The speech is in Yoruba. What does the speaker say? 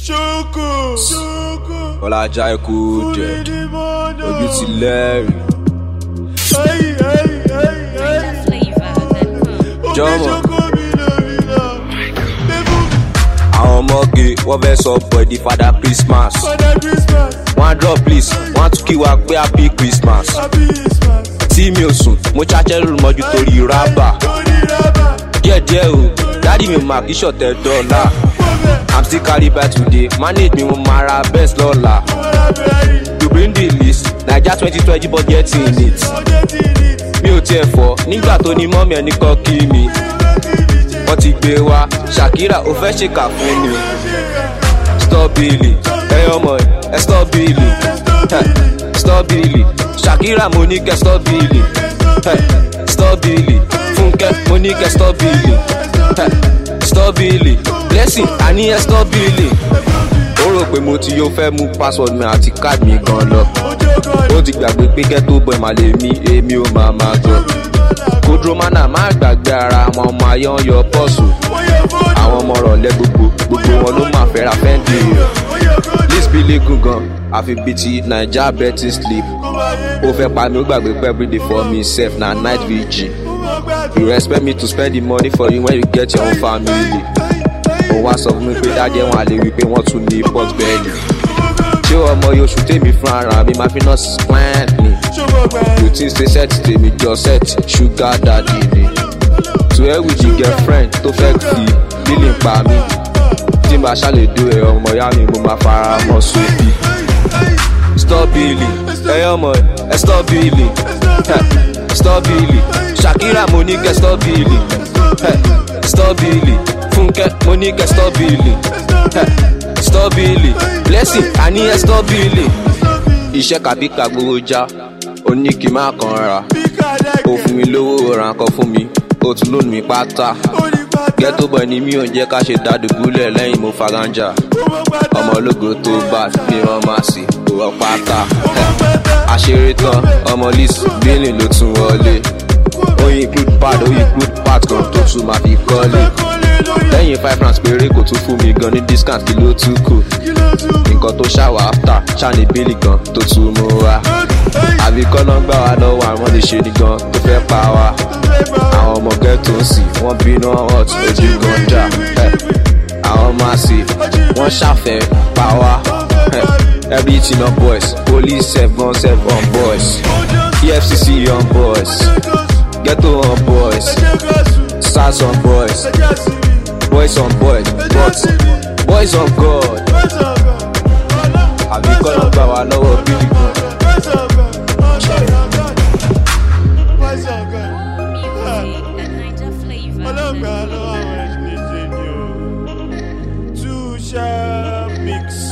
Ọlájà ẹkú jẹ ojú ti lẹ́rìí. Jọmọ àwọn ọmọge wọ́n fẹ́ sọ bọ̀dì Father Christmas. Wọ́n drop please, wọ́n tún kí wa pé happy Christmas. Tí mi ò sùn, mo ṣáṣẹ́ lóru mọ́jú torí rábà. Díẹ̀díẹ̀ o, dádì mi mà kí ṣọ̀tẹ̀ dọ́là. I'm still carry back today, manage mi mo máa ra best lọ́la. You bring the list, Naija 2020 budget in it. Mi ò tiẹ̀ fọ́, nígbà tó ní mọ́mí ẹni kọ́ kí mi. Wọ́n ti gbé wa, Shakira ó fẹ́ ṣèkà fún mi. Stop Billy, ẹyọ ọmọ ẹ stop Billy. Stop Billy, Shakira mo ní kẹ́ stop Billy. Stop Billy, Fúnkẹ́ mo ní kẹ́ stop Billy. Stop Billy, Blessing àní ẹ stop Billy. Ó rò pé mo ti yóò fẹ́ mú password mi àti card mi gan lọ. Ó ti gbàgbé pé ghetto boy mà lè mí, èmi ò máa gbọ́. Kódrómánà má gbàgbé ara àwọn ọmọ ayé ń yọ pọ́ọ̀sù. Àwọn ọmọ rọ̀lẹ́ gbogbo wọn ló máa fẹ́ ra fẹ́ǹdì. Lisbili gungan àfi bíi ti Naija betting slip. Ó fẹ́ pa mi ó gbàgbé pé everyday for me sef na night vigil. You expect me to spend the money for you when you get your own family. Ó wá sọ fún mi pé dájẹ́ wọn àlè wípé wọ́n tún ní pot belly. Ṣé ọmọ yóò ṣù tèmi fún ara mi máa fi náà plant ni? You think say set tèmi jọ set sugar daddy ni? To hell with your girlfriend tó fẹ́ fi lílì pa mí. Tí màá ṣàlè do ẹ̀ ọmọ ìyá mi mo máa fara mọ́ sóbì. Stop Billy, ẹ̀yọ́ ọmọ ẹ̀ stop Billy. Stop Billy, Shakira mo ní kẹ́ stop Billy. Stop Billy, Fúnkẹ́ mo ní kẹ́ stop Billy. Stop Billy, Blessing àní ẹ stop Billy. Iṣẹ́ kàbíkà gbowó já, ó ní kí n má kàn ra. Ó fún mi lówó ra nǹkan fún mi, ó tún lónìí mi pátá. Ghetto boy ni mi ò jẹ́ ká ṣe dádùbúlẹ̀ lẹ́yìn mo faranja. Ọmọ ológo tó bá mi rán máa sí òwò pátá. Àṣírí tán ọmọ Liz Billy ló tún wọlé. Ó include part kan tó tún máa fi kọ́lé. Lẹ́yìn 5 rounds péré kò tún fún mi gan ní discount kí ló tún kù. Nǹkan tó ṣàwà after ṣáni Billy gan tó tún mú wa. Àbí kọ́nà gbà wá lọ́wọ́ àwọn lè ṣe ní gan tó fẹ́ pa wá. Àwọn ọmọ ghetto ń sì wọ́n bínú hot ojú gan jà. Àwọn ọmọ àṣì wọ́n ṣàfẹ́ pa wá. Everything on boys, police sef gun sef on boys. EFCC on boys, ghetto on boys, SARS on boys, boys on boys, but boys on God. Àbí kọ́nà gbà wá lọ́wọ́ Billy gan. Too sharp mix.